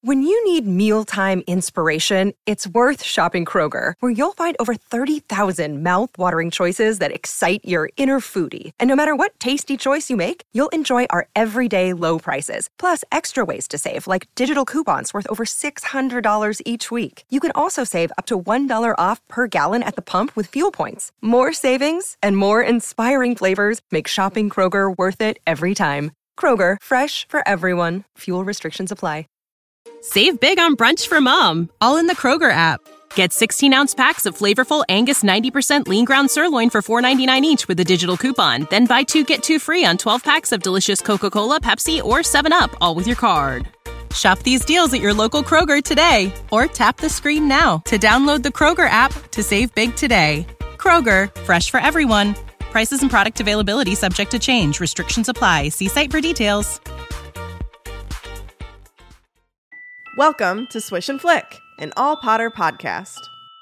When you need mealtime inspiration, it's worth shopping Kroger, where you'll find over 30,000 mouth-watering choices that excite your inner foodie. And no matter what tasty choice you make, you'll enjoy our everyday low prices, plus extra ways to save, like digital coupons worth over $600 each week. You can also save up to $1 off per gallon at the pump with fuel points. More savings and more inspiring flavors make shopping Kroger worth it every time. Kroger, fresh for everyone. Fuel restrictions apply. Save big on brunch for mom, all in the Kroger app. Get 16-ounce packs of flavorful Angus 90% lean ground sirloin for $4.99 each with a digital coupon. Then buy 2, get 2 free on 12 packs of delicious Coca-Cola, Pepsi, or 7-Up, all with your card. Shop these deals at your local Kroger today, or tap the screen now to download the Kroger app to save big today. Kroger, fresh for everyone. Prices and product availability subject to change. Restrictions apply. See site for details. Welcome to Swish and Flick, an all Potter podcast.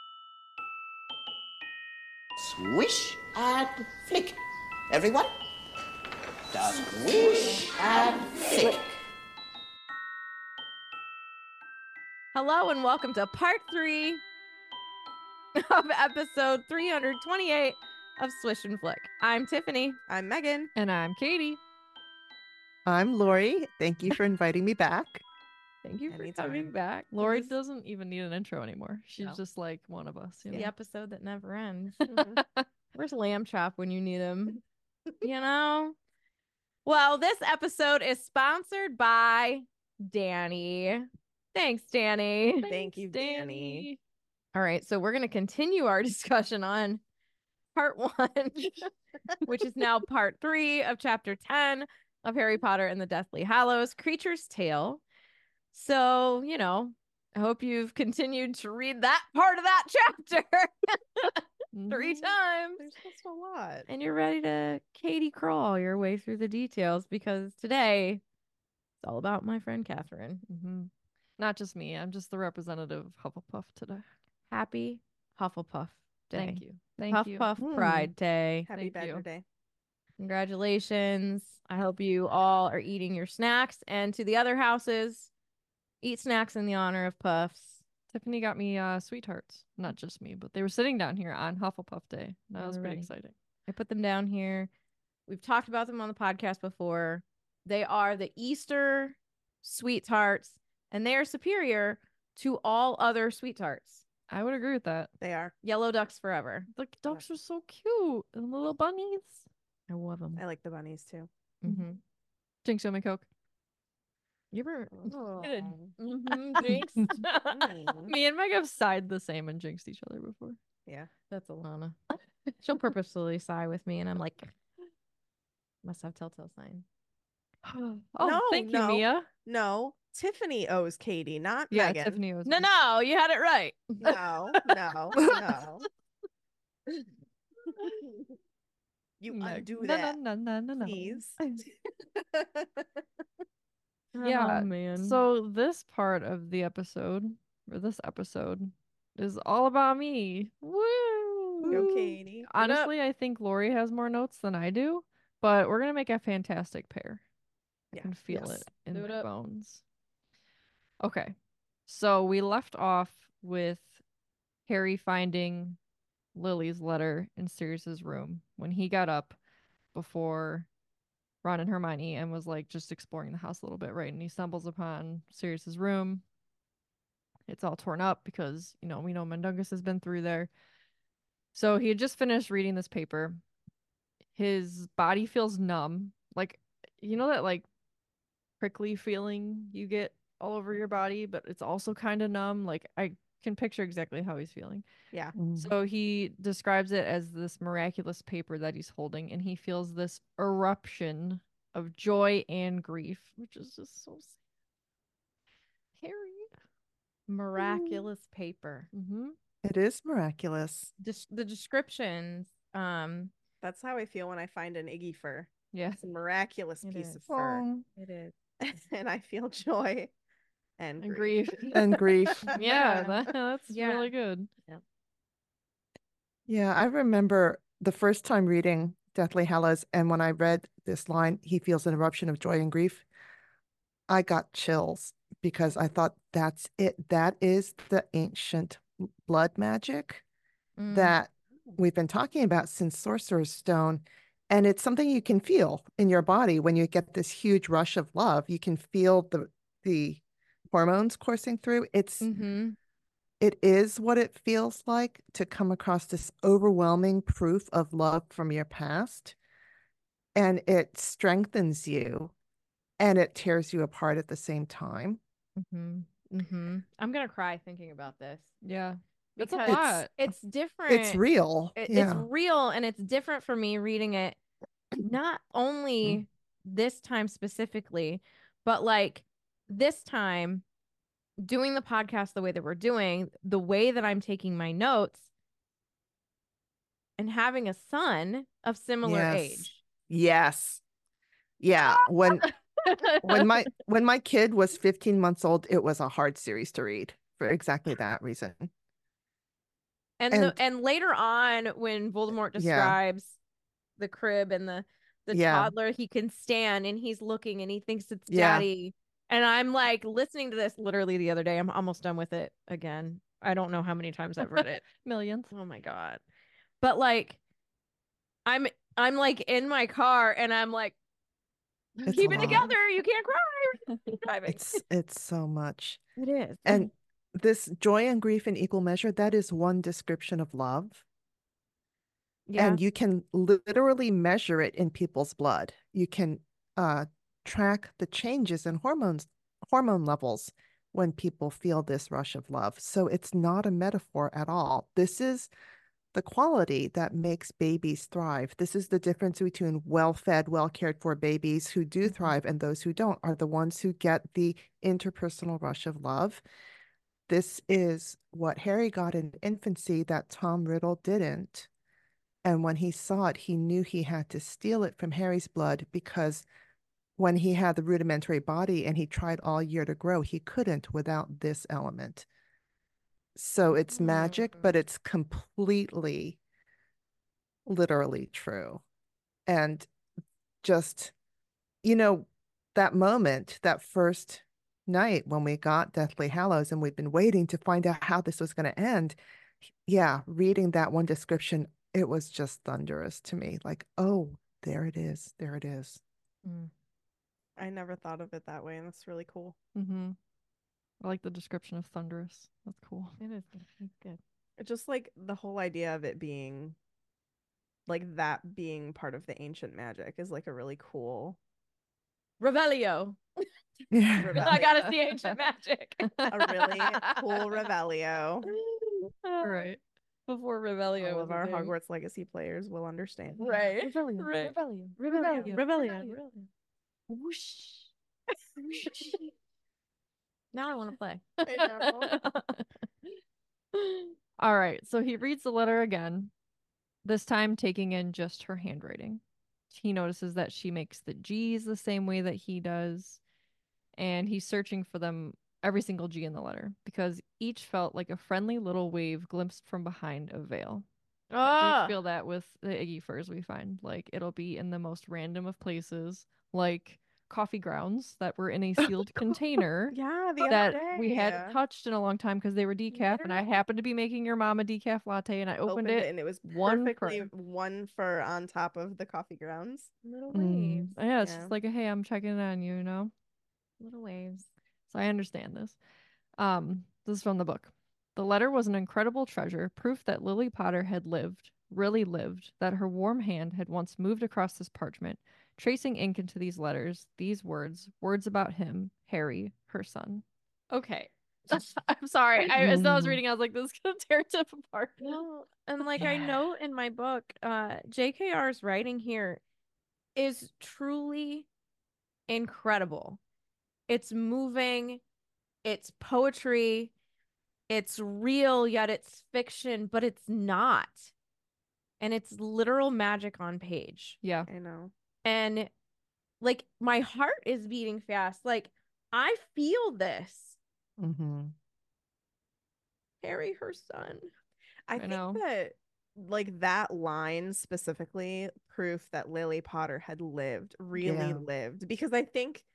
Swish and flick. Everyone? Swish and flick. Hello and welcome to part 3 of episode 328 of Swish and Flick. I'm Tiffany. I'm Megan. And I'm Katie. I'm Lori. Thank you for inviting me back. Thank you for Anytime. coming back. Lori doesn't even need an intro anymore. She's No. just like one of us. You know? The episode that never ends. Where's Lamb Chop when you need him? You know? Well, this episode is sponsored by Danny. Thanks, Danny. Thank you, Danny. All right, so we're going to continue our discussion on part 1, which is now part 3 of chapter 10 of Harry Potter and the Deathly Hallows, Creature's Tale. So, you know, I hope you've continued to read that part of that chapter 3 times. There's just a lot. And you're ready to Katie crawl your way through the details, because today it's all about my friend Catherine. Not just me. I'm just the representative of Hufflepuff today. Happy Hufflepuff Day. Thank you. Thank Puff you. Puff Pride Day. Happy Thank you. Badger Day. Congratulations. I hope you all are eating your snacks. And to the other houses, eat snacks in the honor of Puffs. Tiffany got me sweethearts. Not just me, but they were sitting down here on Hufflepuff Day. That was pretty Alrighty. exciting. I put them down here. We've talked about them on the podcast before. They are the Easter sweet tarts, and they are superior to all other sweet tarts. I would agree with that. They are. Yellow ducks forever. The ducks are so cute. And little bunnies. I love them. I like the bunnies too. Mm-hmm. Jinx, you want me Coke? You ever Good. Jinx? Me and Meg have sighed the same and jinxed each other before. Yeah. That's Alana. She'll purposefully sigh with me, and I'm like, must have telltale sign. Oh, No, thank you, no. Mia. No, Tiffany owes Katie, not Yeah, Megan. Tiffany was. No, you had it right. No, no, no. You Meg. undo No, that, no. please. Yeah, Oh, man. So this part of the episode, or this episode, is all about me. Woo! Go, Katie. Honestly, I think Lori has more notes than I do, but we're gonna make a fantastic pair. I Yeah. can feel Yes. it in Do it my up. bones. Okay, so we left off with Harry finding Lily's letter in Sirius's room when he got up before Ron and Hermione and was like just exploring the house a little bit, right? And he stumbles upon Sirius's room. It's all torn up because, you know, we know Mundungus has been through there. So he had just finished reading this paper. His body feels numb. Like, you know that like prickly feeling you get all over your body, but it's also kind of numb. Like, I can picture exactly how he's feeling. Yeah. So he describes it as this miraculous paper that he's holding, and he feels this eruption of joy and grief, which is just so sad. Harry. Miraculous paper. Mm-hmm. It is miraculous. The descriptions. That's how I feel when I find an Iggy fur. Yeah. It's a miraculous It piece is. of fur. Oh, It is. And I feel joy and And grief. grief. and grief. Yeah, that's Yeah. really good. Yeah, I remember the first time reading Deathly Hallows, and when I read this line, he feels an eruption of joy and grief, I got chills because I thought that's it. That is the ancient blood magic that we've been talking about since Sorcerer's Stone. And it's something you can feel in your body when you get this huge rush of love. You can feel the hormones coursing through. It is what it feels like to come across this overwhelming proof of love from your past. And it strengthens you and it tears you apart at the same time. I'm gonna cry thinking about this. Yeah. That's a Because lot. it's different. It's real. It's real, and it's different for me reading it not only this time specifically, but like this time doing the podcast the way that we're doing, the way that I'm taking my notes, and having a son of similar age. Yes. Yeah. When my kid was 15 months old, it was a hard series to read for exactly that reason. And later on, when Voldemort describes the crib and the toddler he can stand, and he's looking and he thinks it's daddy. And I'm like listening to this literally the other day. I'm almost done with it again. I don't know how many times I've read it. Millions. Oh my God. But like I'm like in my car and I'm like, keep it together. You can't cry. Driving. It's so much. It is. And this joy and grief in equal measure, that is one description of love. Yeah. And you can literally measure it in people's blood. You can track the changes in hormone levels when people feel this rush of love. So it's not a metaphor at all. This is the quality that makes babies thrive. This is the difference between well-fed, well-cared-for babies who do thrive and those who don't, are the ones who get the interpersonal rush of love. This is what Harry got in infancy that Tom Riddle didn't. And when he saw it, he knew he had to steal it from Harry's blood, because when he had the rudimentary body and he tried all year to grow, he couldn't without this element. So it's magic, but it's completely, literally true. And just, that moment, that first night when we got Deathly Hallows and we'd been waiting to find out how this was going to end. Yeah, reading that one description, it was just thunderous to me. Like, oh, there it is. There it is. I never thought of it that way, and that's really cool. I like the description of thunderous. That's cool. It is good. It's good. It's just like the whole idea of it being like that being part of the ancient magic is like a really cool Revelio. Revelio. I gotta see ancient magic. A really cool Revelio. All right. Before Revelio, all of our Hogwarts Legacy players will understand. Right. Revelio. Right. Revelio. Revelio. Whoosh. Now I want to play. All right. So he reads the letter again, this time taking in just her handwriting. He notices that she makes the G's the same way that he does, and he's searching for them, every single G in the letter, because each felt like a friendly little wave glimpsed from behind a veil. I do feel that with the Iggy furs we find. Like, it'll be in the most random of places, like coffee grounds that were in a sealed container. Yeah, the that other day. we hadn't touched in a long time because they were decaf, and I happened to be making your mom a decaf latte, and I opened it, and it was one perfectly fur. one fur on top of the coffee grounds. Little waves. Yeah, it's just like, hey, I'm checking on you, Little waves. So I understand this. This is from the book. The letter was an incredible treasure, proof that Lily Potter had lived, really lived, that her warm hand had once moved across this parchment, tracing ink into these letters, these words about him, Harry, her son. Okay. I'm sorry. As I was reading, I was like, this is going to tear Tip apart. No, and like I note in my book, JKR's writing here is truly incredible. It's moving, it's poetry, it's real, yet it's fiction, but it's not. And it's literal magic on page. Yeah. I know. And like my heart is beating fast. Like I feel this. Harry, her son. I think that like that line specifically, proof that Lily Potter had lived, really lived, because I think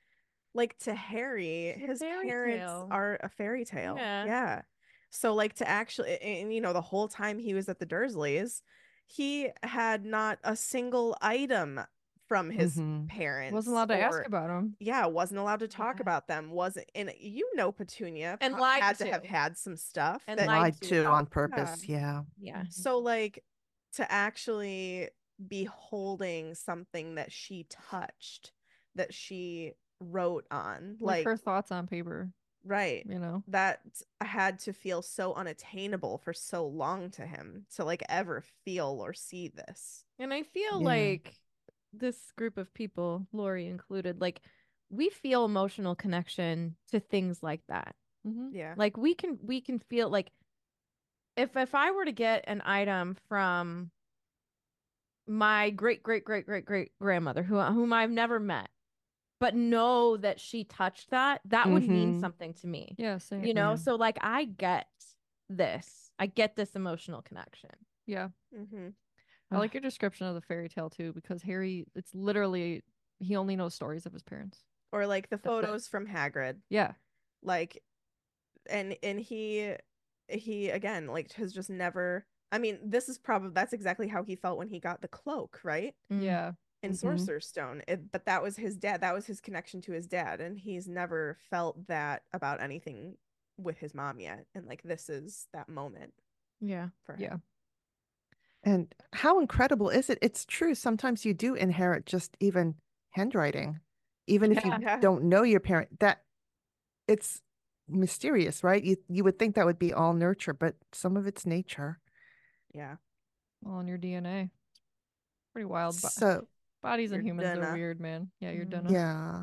like to Harry, his parents are a fairy tale. Yeah. So like to actually, and you know, the whole time he was at the Dursleys, he had not a single item from his parents. Wasn't allowed to ask about them. Yeah, wasn't allowed to talk about them. Wasn't, and you know, Petunia And had to have had some stuff and that lied to on purpose. Yeah. Yeah. So like to actually be holding something that she touched, that she wrote on, like her thoughts on paper. Right. You know, that had to feel so unattainable for so long to him to like ever feel or see this. And I feel like this group of people, Lori included, like we feel emotional connection to things like that. Yeah. Like we can feel like if I were to get an item from my great grandmother whom I've never met, but know that she touched that would mean something to me. Yeah, same. You know, so like I get this emotional connection. Yeah. I like your description of the fairy tale too, because Harry, it's literally, he only knows stories of his parents. Or like the photos from Hagrid. Yeah. Like, and he again, like has just never, I mean, that's exactly how he felt when he got the cloak, right? Yeah. In Sorcerer's Stone. But that was his dad. That was his connection to his dad. And he's never felt that about anything with his mom yet. And like, this is that moment. Yeah. For him. Yeah. And how incredible is it? It's true. Sometimes you do inherit just even handwriting, even if you don't know your parent. That it's mysterious, right? You would think that would be all nurture, but some of it's nature. Yeah. All in your DNA. Pretty wild. So bodies and humans are weird, man. Yeah, you're done. Yeah.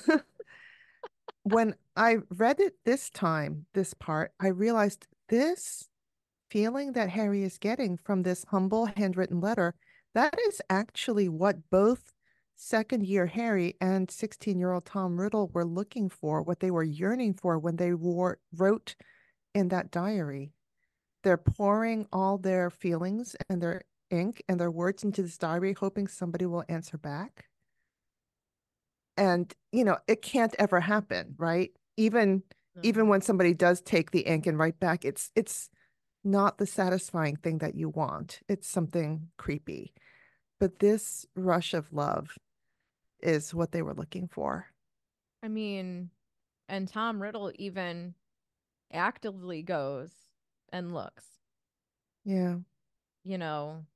When I read it this time, this part, I realized this feeling that Harry is getting from this humble handwritten letter, that is actually what both second-year Harry and 16-year-old Tom Riddle were looking for, what they were yearning for when they wrote in that diary. They're pouring all their feelings and their ink and their words into this diary, hoping somebody will answer back. And, you know, it can't ever happen, right? Even when somebody does take the ink and write back, it's not the satisfying thing that you want. It's something creepy. But this rush of love is what they were looking for. I mean, and Tom Riddle even actively goes and looks. Yeah. You know,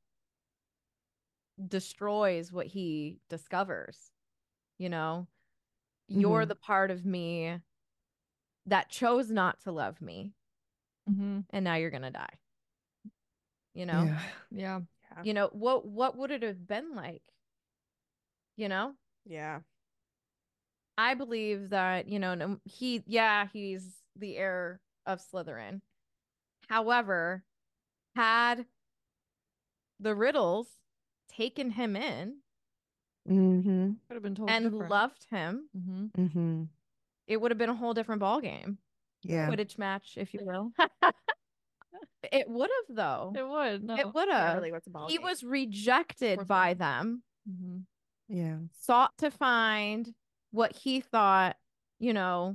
destroys what he discovers. You know, you're the part of me that chose not to love me. And now you're gonna die. You know? Yeah. You know, what would it have been like? You know? Yeah. I believe that, you know, he's the heir of Slytherin. However, had the Riddles taken him in could have been totally and different. loved him, it would have been a whole different ball game. Yeah. Quidditch match, if you will. It would have, though. It would. No. It would have. Really, what's a ball He game? was rejected by them. Yeah. Sought to find what he thought, you know,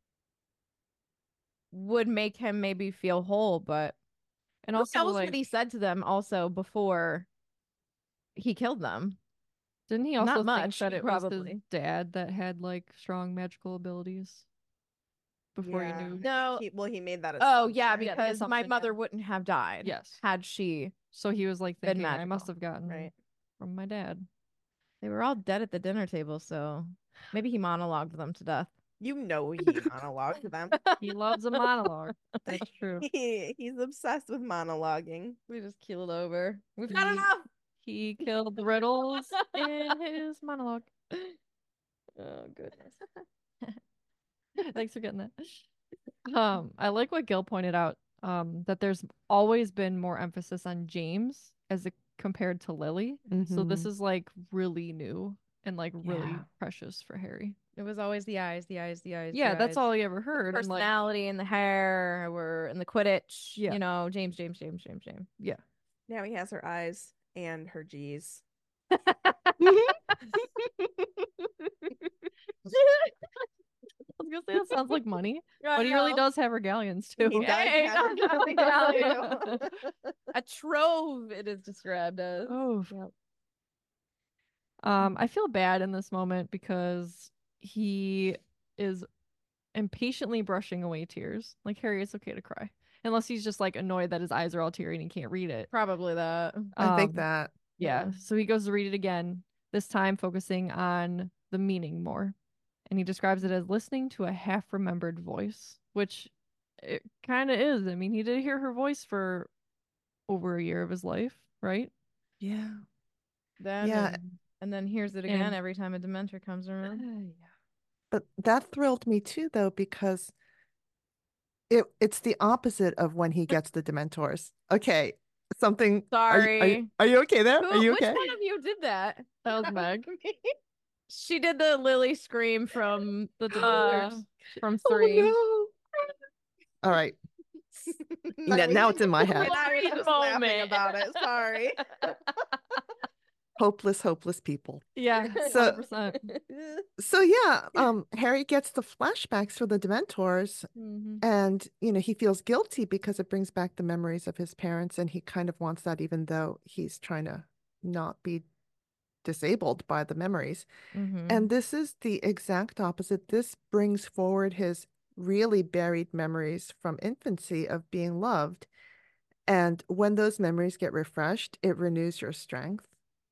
would make him maybe feel whole, but and also also what he said to them also before he killed them. Didn't he also Not think much, that it probably. was his dad that had like strong magical abilities before he knew? No. He made that. Oh yeah, Yeah, the because my assumption, mother wouldn't have died. Yes. Had she. So he was like been thinking, I magical. must have gotten from my dad. They were all dead at the dinner table, so maybe he monologued them to death. You know, he monologued them. He loves a monologue. That's true. He's obsessed with monologuing. We just keeled over. We've had enough. He killed the Riddles in his monologue. Oh goodness. Thanks for getting that. I like what Gil pointed out, that there's always been more emphasis on James compared to Lily. So this is like really new and like really precious for Harry. It was always the eyes. Yeah, that's all he ever heard. Personality and the hair were in the Quidditch. Yeah. You know, James. Yeah. Now he has her eyes and her G's. gonna say that sounds like money, I but he really know. does have regalions too. He does Hey, have I'm a not value. value. A trove, it is described as. Oh, Yep. I feel bad in this moment because he is impatiently brushing away tears. Like, Harry, it's okay to cry. Unless he's just like annoyed that his eyes are all teary and he can't read it. Probably that. I think Um, that. Yeah. So he goes to read it again, this time focusing on the meaning more. And he describes it as listening to a half remembered voice, which it kind of is. I mean, he did hear her voice for over a year of his life, right? Yeah. Then Yeah. and then hears it again And- every time a Dementor comes around. Yeah. But that thrilled me too, though, because it's the opposite of when he gets the Dementors. Okay, something. Sorry. Are you okay there? Are you Which okay? one of you did that? That was Meg. She did the Lily scream from the Dementors from 3. Oh, no. All right. Now it's in my head. And I was just laughing about it. Sorry. Hopeless people. Yeah, So- 100%. So yeah, Harry gets the flashbacks for the Dementors, Mhm. and he feels guilty because it brings back the memories of his parents, and he kind of wants that, even though he's trying to not be disabled by the memories. Mhm. And this is the exact opposite. This brings forward his really buried memories from infancy of being loved. And when those memories get refreshed, it renews your strength.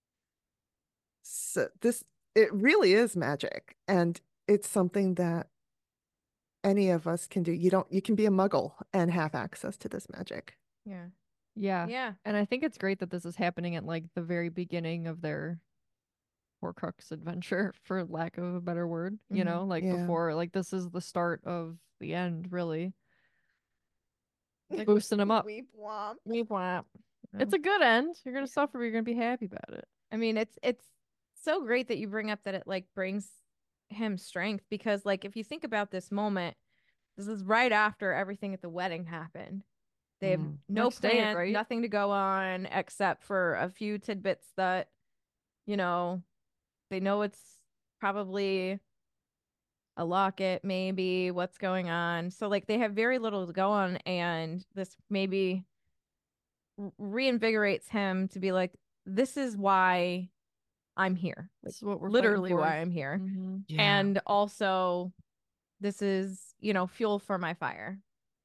So it really is magic. And it's something that any of us can do. You can be a muggle and have access to this magic. Yeah. Yeah. Yeah. And I think it's great that this is happening at like the very beginning of their Horcrux adventure, for lack of a better word. You know, like Yeah. before, like this is the start of the end, really. Like boosting them up. Weep womp. Weep womp. It's a good end. You're gonna suffer, but you're gonna be happy about it. I mean, it's so great that you bring up that it like brings him strength, because like if you think about this moment, this is right after everything at the wedding happened. They have no Next day, plan, right? nothing to go on except for a few tidbits that, they know it's probably a locket, maybe what's going on. So like they have very little to go on, and this maybe reinvigorates him to be like, this is why I'm here. Like, This is what we're literally fighting for. why I'm here. Mhm. And also this is, fuel for my fire.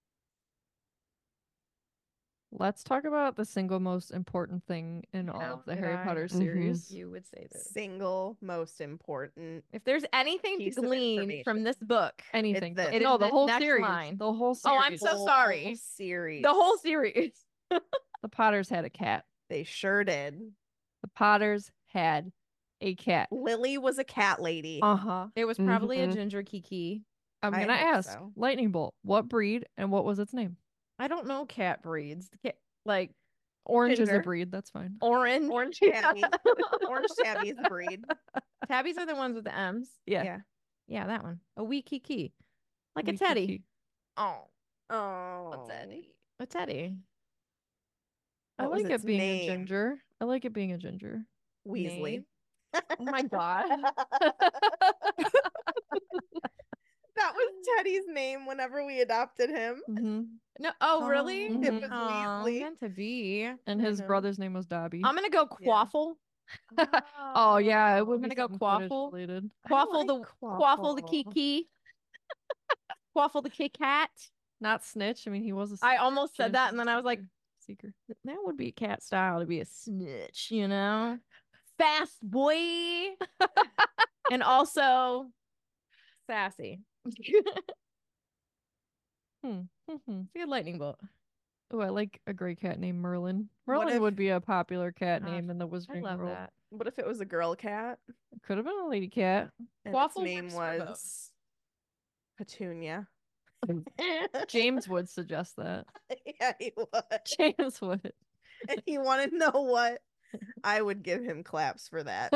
Let's talk about the single most important thing in all of the Did Harry I? Potter Mhm. series. You would say this. Single most important. If there's anything to Piece of glean information. from this book, Anything. this. It No, is the this whole next series. line. The whole series. Oh, I'm so Whole sorry. Series. The whole series. The Potters had a cat. They sure did. The Potters had a cat. Lily was a cat lady. Uh-huh. It was probably a Mhm. ginger Kiki. I'm I gonna hope ask so. Lightning Bolt, what breed and what was its name? I don't know cat breeds. Like Orange is a Ginger. breed, that's fine. orange. Orange tabby. Orange tabby is the breed. Tabbies are the ones with the M's. Yeah. Yeah, that one. A wee Kiki. Like Wee a teddy. Kiki. Oh, Oh. a teddy. A teddy. I What was like its it being name? a ginger. I like it being a ginger. Weasley. Name? Oh my god. That was Teddy's name whenever we adopted him. Mm-hmm. No, oh really? It Mhm. was Oh, Weasley. meant to be. And his know. brother's name was Dobby. I'm gonna go Yeah. Quaffle. Oh yeah, it would I'm be gonna go something Quidditch Quaffle. related. Quaffle the like Quaffle the Quaffle. Kiki. Quaffle the Kit Kat. Not Snitch. I mean, he was a I almost said Snitch that, is and a then I was like, seeker. that would be cat style to be a snitch, Fast boy. And also sassy. Mm-hmm. It's a good lightning bolt. Oh, I like a gray cat named Merlin. What Merlin if- would be a popular cat Ah, name in the I Wizarding love world. that. What if it was a girl cat? Could have been a lady cat. And Quaffle its name works for both. was Petunia. James would suggest that. Yeah, he would. James would. And you want to know what? I would give him claps for that.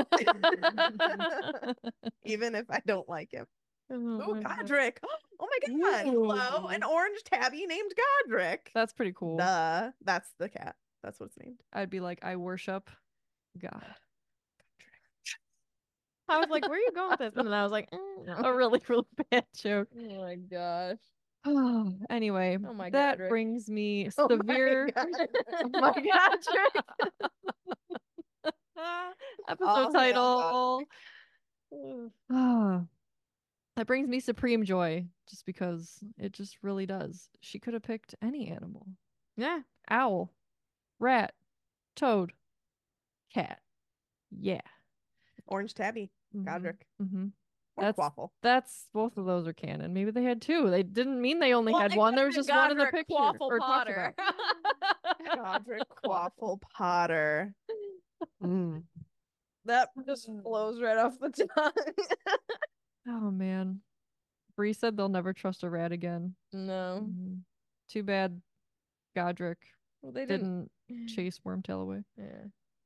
Even if I don't like him. Oh Oh, my God. Godric. Oh my God. Hello. Ooh. An orange tabby named Godric. That's pretty cool. Duh. That's the cat. That's what it's named. I'd be like, I worship God. I was like, where are you going with this? And then I was like, A really, really bad joke. oh my gosh. Anyway, Oh my that God, Rick. brings me Oh my severe. God. Oh my God, Rick. Episode Oh, title. That brings me supreme joy, just because it just really does. She could have picked any animal. Yeah. Owl, rat, toad, cat. Yeah. Orange tabby, Godric, Mm-hmm. or Quaffle. That's both of those are canon. Maybe they had two. They didn't mean they only had one. There was just one in the picture. Quaffle or talked Potter. about. Godric, Quaffle, Potter. Mm. That just flows right off the tongue. Oh man. Bree said they'll never trust a rat again. No. Too bad Godric Well, they didn't chase Wormtail away. Yeah.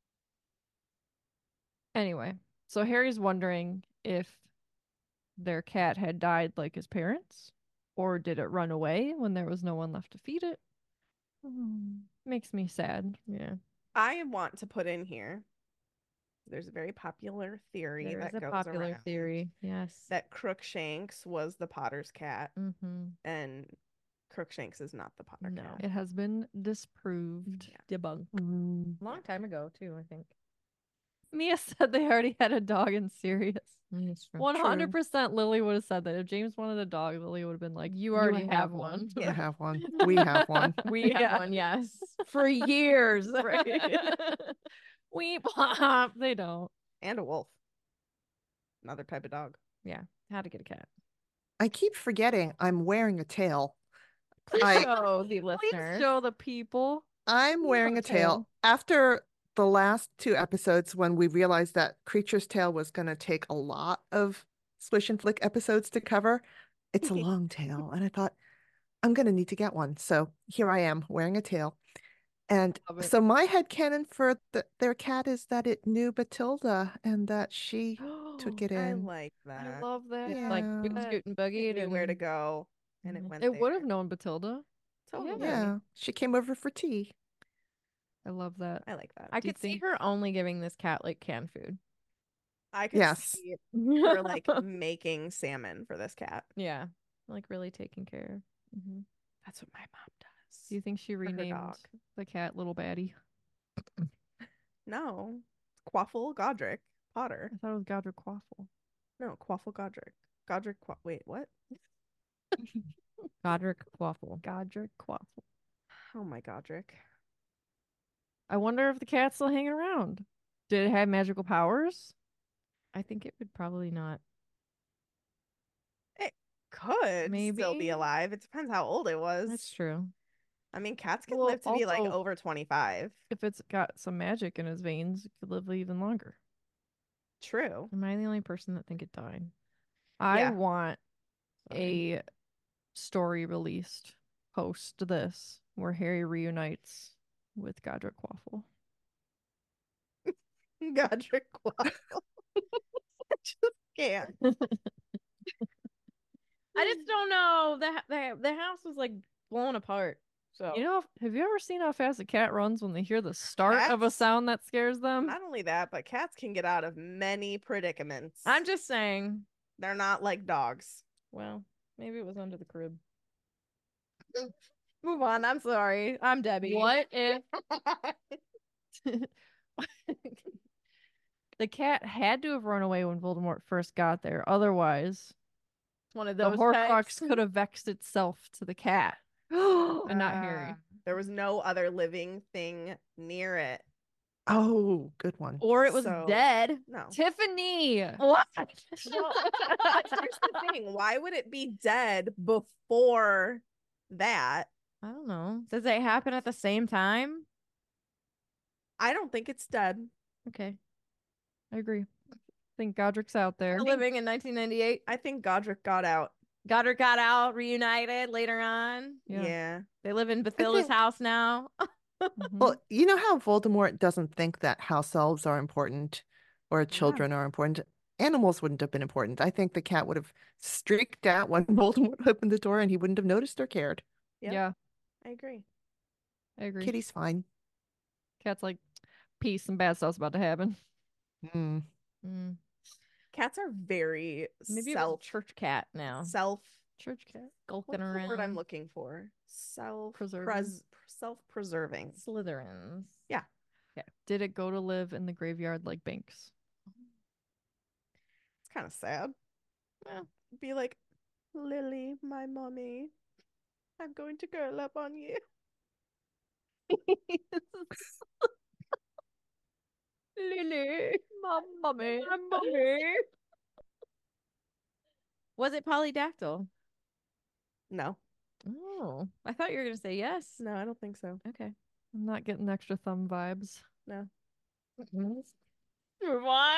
Anyway, so Harry's wondering if their cat had died like his parents, or did it run away when there was no one left to feed it? Makes me sad. Yeah. I want to put in here. There's a very popular theory There that is a goes popular around theory. Yes. that Crookshanks was the Potter's cat, Mm-hmm. and Crookshanks is not the Potter No. cat. It has been disproved. Debunked. Mm. Long time ago, too, I think. Mia said they already had a dog in Sirius. That's true. 100% Lily would have said that. If James wanted a dog, Lily would have been like, you already have one. I have one. We have one. We have one, yes. For years. Right. We pop. They don't. And a wolf. Another type of dog. Yeah. How to get a cat. I keep forgetting I'm wearing a tail. Please I- show the Please listener. show the people. I'm wearing a tail. After the last two episodes, when we realized that Creature's Tail was going to take a lot of Swish and Flick episodes to cover, it's a long tail. And I thought, I'm going to need to get one. So here I am wearing a tail. And Love it. so my headcanon for their cat is that it knew Batilda and that she took it I in. like that. I love that. Yeah. Like boot scoot and buggy. It knew where to go, and it went It would there. have known Batilda. Totally. Yeah, she came over for tea. I love that. I like that. I Do you could see think- her only giving this cat like canned food. I could Yes. see her like making salmon for this cat. Yeah. Like really taking care. Mm-hmm. That's what my mom does. Do you think she her renamed dog. the cat Little Baddie? No, Quaffle Godric Potter. I thought it was Godric Quaffle. No, Quaffle Godric. Godric. Wait, what? Godric Quaffle. Godric Quaffle. Oh my Godric. I wonder if the cat's still hanging around. Did it have magical powers? I think it would probably not. Could still be Maybe. alive. It depends how old it was. That's true. I mean, cats can Well, live to be like also- over 25. If it's got some magic in his veins, it could live even longer. True. Am I the only person that think it died? I Yeah. want a story released post this where Harry reunites with Godric Quaffle. Godric Quaffle. I just can't. I just don't know. The house was like blown apart. So You know, have you ever seen how fast a cat runs when they hear the start of a Cats? sound that scares them? Not only that, but cats can get out of many predicaments. I'm just saying. They're not like dogs. Well, maybe it was under the crib. Move on. I'm sorry. I'm Debbie. What if the cat had to have run away when Voldemort first got there? Otherwise, One of the those Horcrux types. could have vexed itself to the cat and not Harry. There was no other living thing near it. Oh, good one. Or it was So- dead. No. Tiffany! What? Well, here's the thing. Why would it be dead before that? I don't know. Does it happen at the same time? I don't think it's dead. Okay. I agree. I think Godric's out there. Living in 1998. I think Godric got out. Goddard got out, reunited later on. Yeah. They live in Bathilla's think- house now. Mhm. Well, you know how Voldemort doesn't think that house elves are important or children are important? Animals wouldn't have been important. I think the cat would have streaked out when Voldemort opened the door and he wouldn't have noticed or cared. Yep. Yeah, I agree. I agree. Kitty's fine. Cat's like, peace, some bad stuff's about to happen. Mm. Mm. Cats are very Maybe it was a church cat now. Church cat. Skulking What's around. the word I'm looking for? Self-preserving. Self-preserving. Slytherins. Yeah. Okay. Did it go to live in the graveyard like Binks? It's kind of sad. Yeah. Be like, Lily, my mommy, I'm going to curl up on you. Lily, my mommy. Was it polydactyl? No. Oh, I thought you were gonna say yes. No, I don't think so. Okay. I'm not getting extra thumb vibes. No. Move on.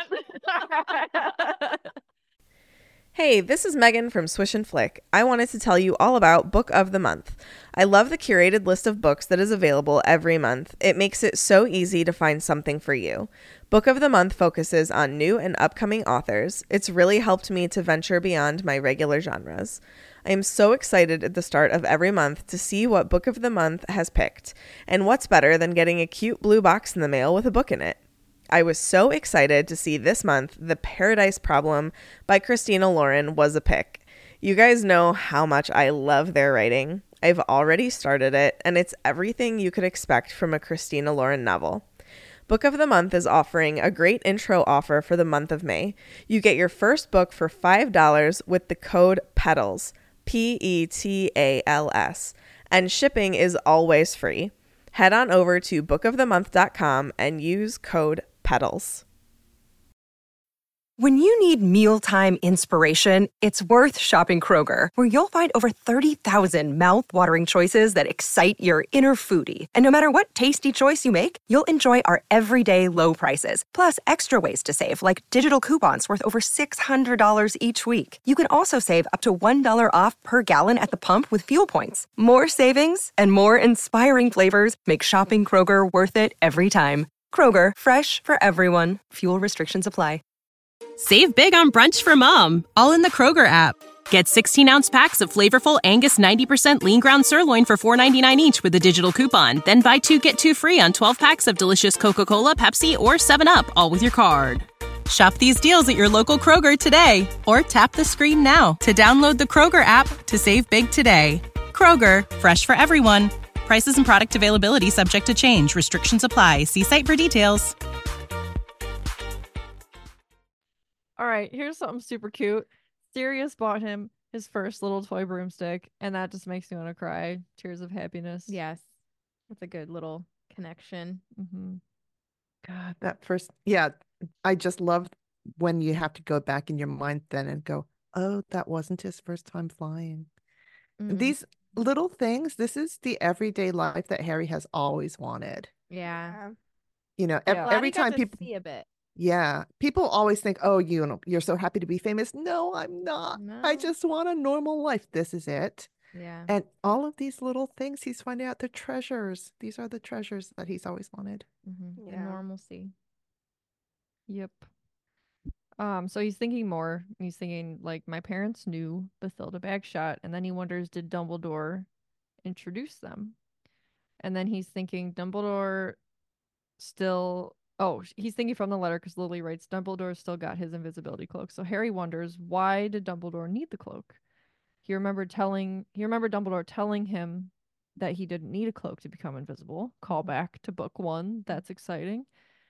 Hey, this is Megan from Swish and Flick. I wanted to tell you all about Book of the Month. I love the curated list of books that is available every month. It makes it so easy to find something for you. Book of the Month focuses on new and upcoming authors. It's really helped me to venture beyond my regular genres. I am so excited at the start of every month to see what Book of the Month has picked. And what's better than getting a cute blue box in the mail with a book in it? I was so excited to see this month The Paradise Problem by Christina Lauren was a pick. You guys know how much I love their writing. I've already started it, and it's everything you could expect from a Christina Lauren novel. Book of the Month is offering a great intro offer for the month of May. You get your first book for $5 with the code PETALS, PETALS, and shipping is always free. Head on over to bookofthemonth.com and use code PETALS. When you need mealtime inspiration, it's worth shopping Kroger, where you'll find over 30,000 mouth-watering choices that excite your inner foodie. And no matter what tasty choice you make, you'll enjoy our everyday low prices, plus extra ways to save, like digital coupons worth over $600 each week. You can also save up to $1 off per gallon at the pump with fuel points. More savings and more inspiring flavors make shopping Kroger worth it every time. Kroger, fresh for everyone. Fuel restrictions apply. Save big on brunch for mom, all in the Kroger app. Get 16-ounce packs of flavorful Angus 90% lean ground sirloin for $4.99 each with a digital coupon. Then buy 2, get 2 free on 12 packs of delicious Coca-Cola, Pepsi, or 7-Up, all with your card. Shop these deals at your local Kroger today, or tap the screen now to download the Kroger app to save big today. Kroger, fresh for everyone. Prices and product availability subject to change. Restrictions apply. See site for details. All right, here's something super cute. Sirius bought him his first little toy broomstick, and that just makes me want to cry. Tears of happiness. Yes. That's a good little connection. Mm-hmm. God, that first, yeah, I just love when you have to go back in your mind then and go, oh, that wasn't his first time flying. Mm-hmm. These little things, this is the everyday life that Harry has always wanted. Yeah. You know, Glad every he got time to people see a bit. Yeah, people always think, oh, you know, you're so happy to be famous. No, I'm not. I No. just want a normal life. This is it. Yeah. And all of these little things he's finding out, they're treasures. These are the treasures that he's always wanted. Mm-hmm. Yeah. Normalcy. Yep. So he's thinking more. He's thinking, like, my parents knew Bathilda Bagshot, and then he wonders, did Dumbledore introduce them? And then he's thinking, Dumbledore still... Oh, he's thinking from the letter because Lily writes, Dumbledore still got his invisibility cloak. So Harry wonders, why did Dumbledore need the cloak? He remembered Dumbledore telling him that he didn't need a cloak to become invisible. Call back to book 1. That's exciting.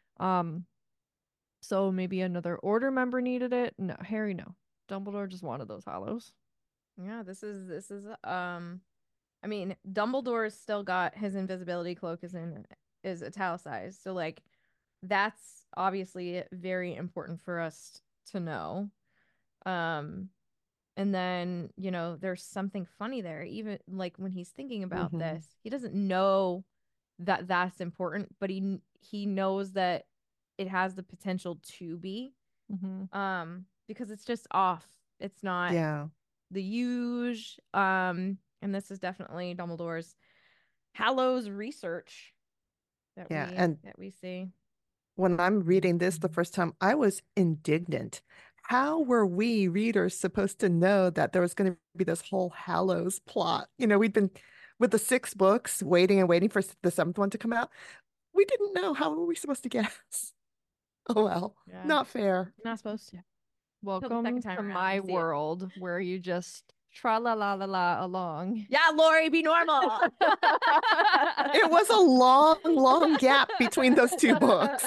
So maybe another order member needed it. No, Harry, no. Dumbledore just wanted those hollows. Yeah, this is I mean, Dumbledore's still got his invisibility cloak is italicized. So like that's obviously very important for us to know. And then, you know, there's something funny there. Even like when he's thinking about this, he doesn't know that that's important, but he knows that it has the potential to be. Because it's just off. It's not the huge. And this is definitely Dumbledore's Hallows research that we see. When I'm reading this the first time, I was indignant. How were we readers supposed to know that there was going to be this whole Hallows plot? You know, we'd been with the 6 books waiting and waiting for the 7th one to come out. We didn't know. How were we supposed to guess? Oh, well, not fair. Not supposed to. Welcome second time to around, my you see it. world where you just tra la la la la along. Yeah, Lori, be normal. It was a long, long gap between those two books.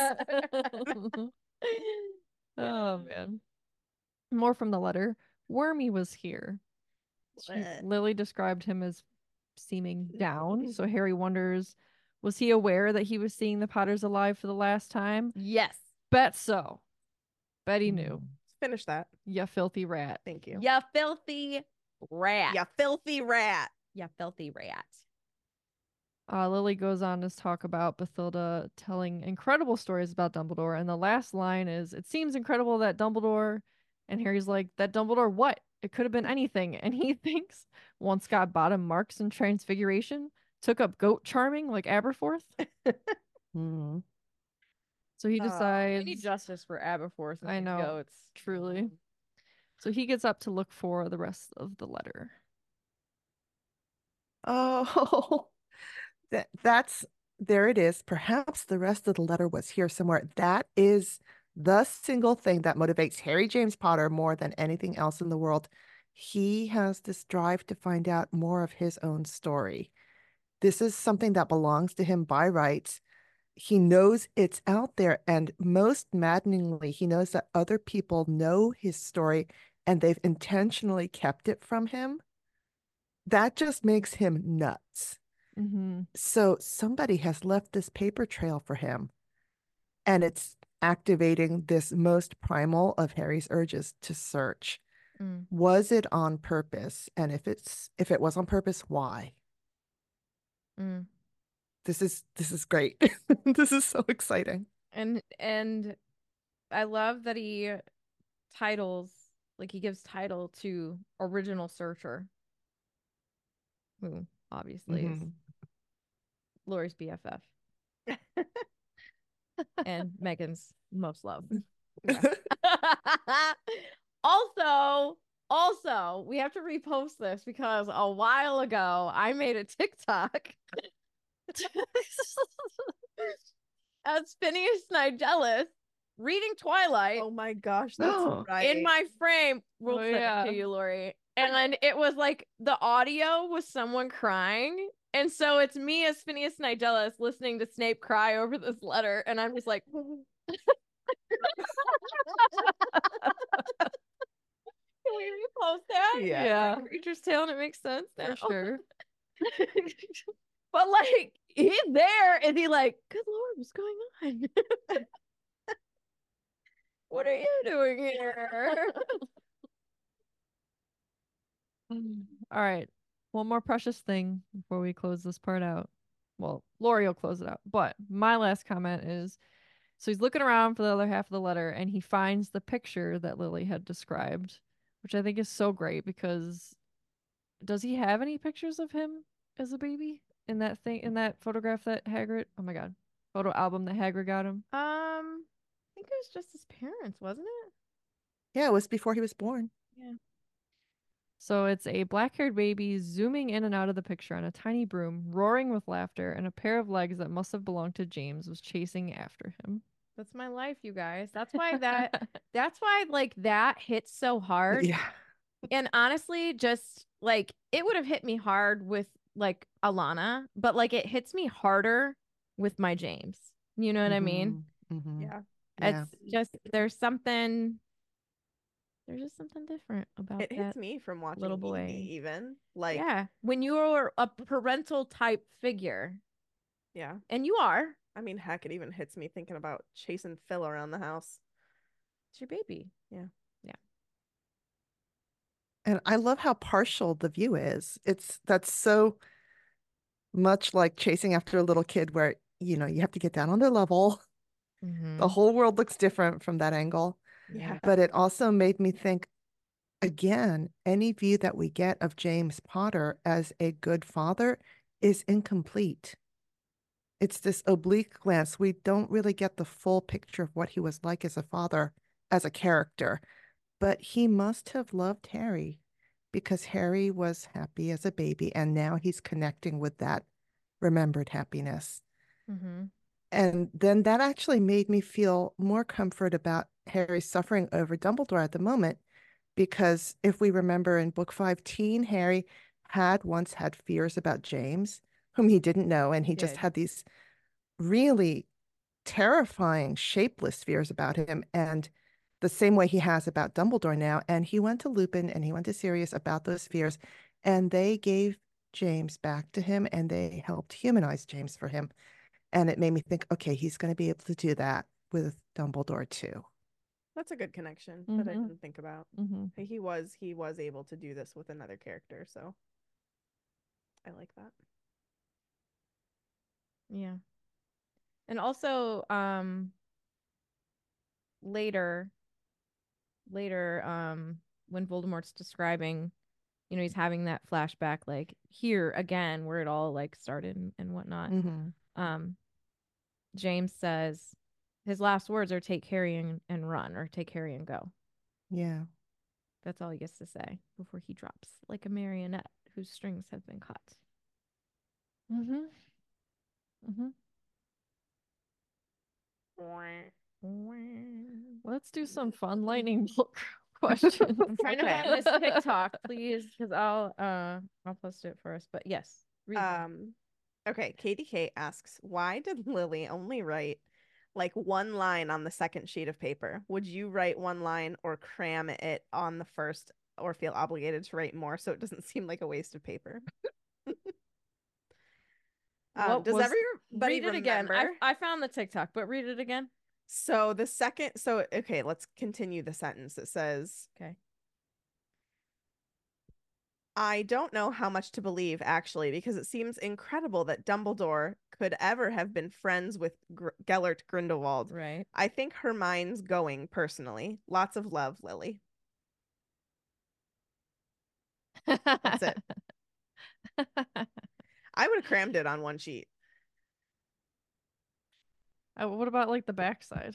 Oh man. More from the letter. Wormy was here. Lily described him as seeming down, so Harry wonders, was he aware that he was seeing the Potters alive for the last time? Yes. Bet so. Bet he knew. Finish that. Ya filthy rat. Thank you. Ya filthy rat. You filthy rat. Ya filthy rat. Lily goes on to talk about Bathilda telling incredible stories about Dumbledore, and the last line is, "It seems incredible that Dumbledore," and Harry's like, "That Dumbledore what? It could have been anything." And he thinks, once got bottom marks in Transfiguration, took up goat charming like Aberforth. Mhm. So he We decides, need justice for Aberforth. And I these know, goats. truly. So he gets up to look for the rest of the letter. Oh, that's there it is. Perhaps the rest of the letter was here somewhere. That is the single thing that motivates Harry James Potter more than anything else in the world. He has this drive to find out more of his own story. This is something that belongs to him by rights. He knows it's out there, and most maddeningly, he knows that other people know his story and they've intentionally kept it from him. That just makes him nuts. Mm-hmm. So somebody has left this paper trail for him, and it's activating this most primal of Harry's urges to search. Was it on purpose? And if it was on purpose, why? This is great. This is so exciting. And I love that he gives title to original searcher, who obviously is Laurie's BFF and Megan's most loved. Also, we have to repost this because a while ago I made a TikTok as Phineas Nigellus reading Twilight. Oh my gosh, that's right. In my frame. We'll send it to you, Lori. And it was like the audio was someone crying. And so it's me as Phineas Nigellus listening to Snape cry over this letter. And I'm just like, can we repost that? Yeah. Creature's Tale, and it makes sense now. For sure. But like, he's there and he like, good Lord, what's going on? What are you doing here? All right. One more precious thing before we close this part out. Well, Lori will close it out. But my last comment is, so he's looking around for the other half of the letter and he finds the picture that Lily had described, which I think is so great because does he have any pictures of him as a baby in that photograph that Hagrid, oh my God, photo album that Hagrid got him? I think it was just his parents, wasn't it? Yeah, it was before he was born. Yeah. So it's a black-haired baby zooming in and out of the picture on a tiny broom, roaring with laughter, and a pair of legs that must have belonged to James was chasing after him. That's my life, you guys. That's why like that hits so hard. Yeah. And honestly, just like it would have hit me hard with like Alana, but like it hits me harder with my James. You know what I mean? Mm-hmm. Yeah. It's just there's just something different about It that hits me from watching little boy. Evie even. Like, yeah, when you are a parental type figure, yeah. and you are, I mean, heck, it even hits me thinking about chasing Phil around the house. it's your baby. Yeah. And I love how partial the view is. That's so much like chasing after a little kid where, you have to get down on their level. The whole world looks different from that angle. Yeah. But it also made me think, again, any view that we get of James Potter as a good father is incomplete. It's this oblique glance. We don't really get the full picture of what he was like as a father, as a character. But he must have loved Harry because Harry was happy as a baby, and now he's connecting with that remembered happiness. And then that actually made me feel more comfort about Harry's suffering over Dumbledore at the moment, because if we remember in book 15, Harry had once had fears about James, whom he didn't know, and he just had these really terrifying, shapeless fears about him, and the same way he has about Dumbledore now. And he went to Lupin and he went to Sirius about those fears, and they gave James back to him and they helped humanize James for him. And it made me think, okay, he's going to be able to do that with Dumbledore too. That's a good connection that I didn't think about. He was able to do this with another character, so I like that. Yeah. And also, later, when Voldemort's describing, he's having that flashback, like here again, where it all like started and whatnot. James says his last words are "take Harry and run," or "take Harry and go." Yeah. That's all he gets to say before he drops like a marionette whose strings have been cut. Let's do some fun lightning bolt questions. I'm trying to find this TikTok, please, because I'll post it for us. But yes, okay. Katie K asks, why did Lily only write like one line on the second sheet of paper? Would you write one line or cram it on the first, or feel obligated to write more so it doesn't seem like a waste of paper? Does everybody read it again? I found the TikTok, but read it again. So okay, let's continue the sentence. It says, okay, I don't know how much to believe, actually, because it seems incredible that Dumbledore could ever have been friends with Gellert Grindelwald. Right. I think her mind's going, personally. Lots of love, Lily. That's it. I would have crammed it on one sheet. What about like the backside?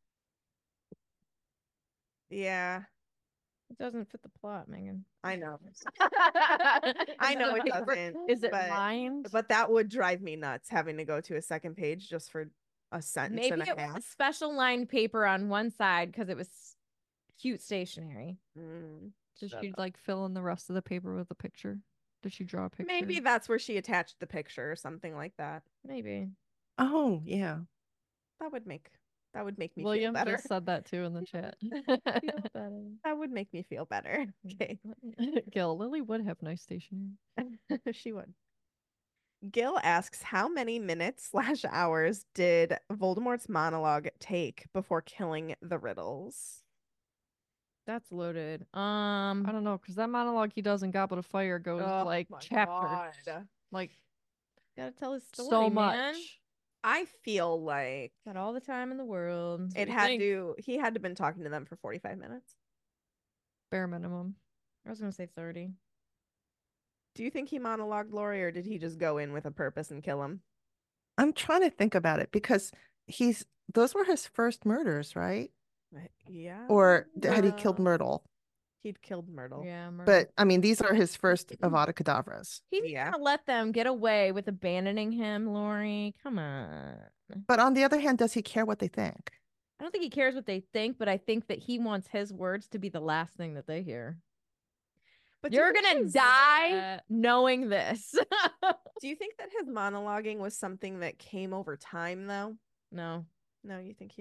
Yeah. It doesn't fit the plot, Megan. I know. I know it doesn't. Is it lined? But that would drive me nuts, having to go to a second page just for a sentence and a half. Maybe it was special lined paper on one side because it was cute stationery. Did she like fill in the rest of the paper with a picture? Did she draw a picture? Maybe that's where she attached the picture or something like that. Maybe. Oh, yeah. That would make me William feel better. Just said that too in the chat. That would make me feel better. Okay. Gil, Lily would have nice stationery. She would. Gil asks, how many minutes/hours did Voldemort's monologue take before killing the Riddles? That's loaded. I don't know, because that monologue he does in Goblet of Fire goes like chapters. Like, gotta tell his story, so man. much. I feel like got all the time in the world. He had to been talking to them for 45 minutes. Bare minimum. I was gonna say 30. Do you think he monologued Laurie, or did he just go in with a purpose and kill him? I'm trying to think about it, because those were his first murders, right? Yeah. Or had he killed Myrtle? He'd killed Myrtle. Yeah, Myrtle. But I mean, these are his first Avada Kedavras. He's gonna let them get away with abandoning him, Laurie. Come on. But on the other hand, does he care what they think? I don't think he cares what they think, but I think that he wants his words to be the last thing that they hear. But you're gonna die knowing this. Do you think that his monologuing was something that came over time, though? No. No, you think he